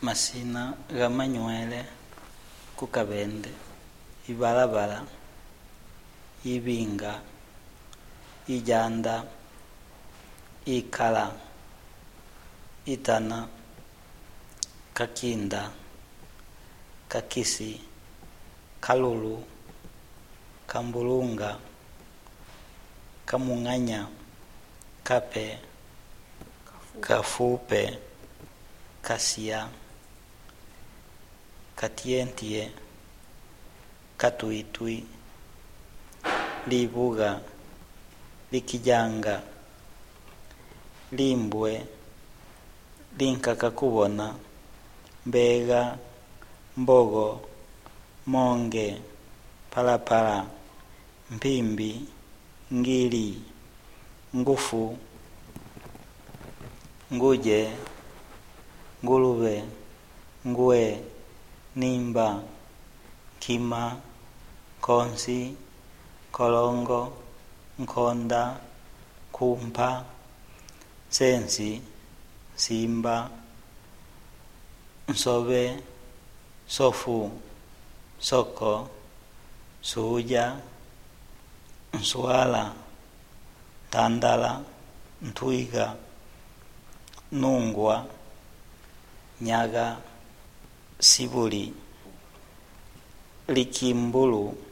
masina gamanywele kukabende, ibalabala, ibinga, ijanda, ikala, itana, kakinda, kakisi, kalulu, kambulunga, kamunganya, kape, kafupe, kasia, katientie, katuitui, libuga, likijanga, limbwe, linkakakubona, mbega, mbogo, monge, palapala, mpimbi, ngili, ngufu, nguje, ngulube, ngwe, nimba, kima, konsi, kolongo, nkonda, kumpa, sensi, simba, nsobe, sofu, soko, suja, nswala, tandala, ntwiga, nungwa, nyaga, sibuli, likimbulu,